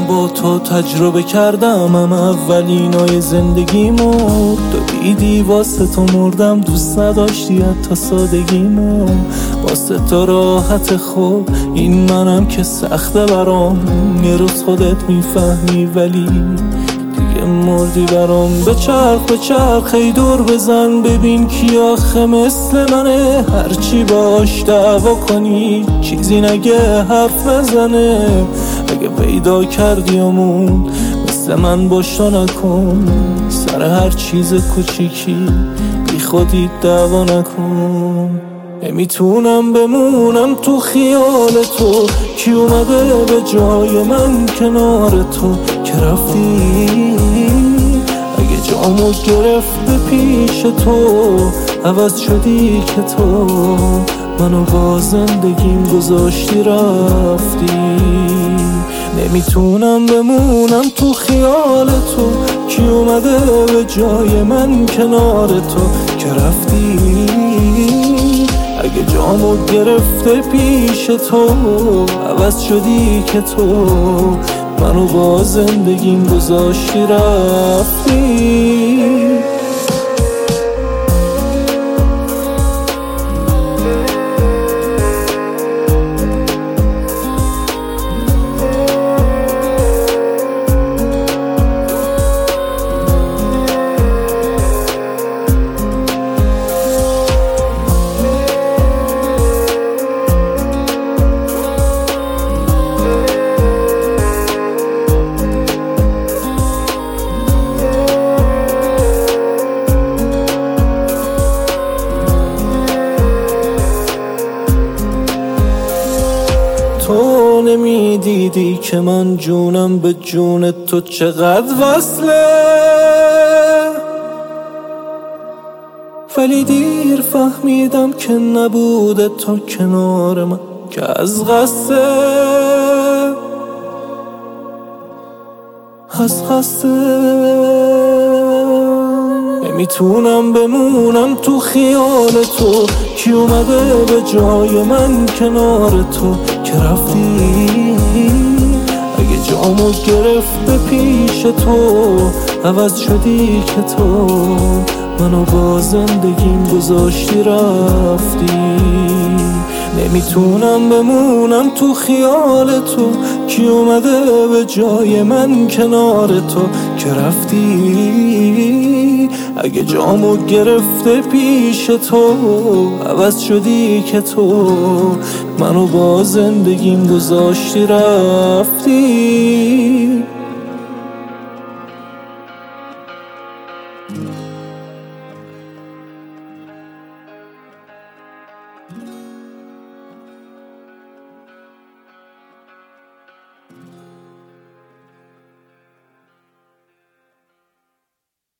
با تو تجربه کردم، اولینای زندگیمو دیدی واسه تو مردم، دوست نداشتی حتی سادگیمو، واسه تو راحت خوب این منم که سخته برام، یه روز خودت میفهمی ولی دیگه مردی برام. بچرخ ای دور بزن ببین کی آخه مثل منه، هرچی باش دعوا کنی چیزی نگه حرف نزنه، اگه پیدا کردیمون مثل من باشو نکن، سر هر چیز کوچیکی بی خودی دعوا نکن. نمیتونم بمونم تو خیال تو، کی اومده به جای من کنار تو که رفتی، اگه جامو گرفته پیش تو عوض شدی که تو منو با زندگیم گذاشتی رفتی. نمیتونم بمونم تو خیال تو، کی اومده به جای من کنار تو که رفتی، اگه جامو گرفته پیش تو عوض شدی که تو منو با زندگیم گذاشتی رفتی. تو نمیدیدی که من جونم به جون تو چقدر وصله، ولی دیر فهمیدم که نبوده تو کنار من که از قصه نمیتونم بمونم تو خیال تو، کی اومده به جای من کنار تو که رفتی، اگه جامو گرفته پیش تو عوض شدی که تو منو با زندگیم گذاشتی رفتی. نمیتونم بمونم تو خیال تو، کی اومده به جای من کنار تو که رفتی، اگه جامو گرفته پیش تو عوض شدی که تو منو با زندگیم گذاشتی رفتی.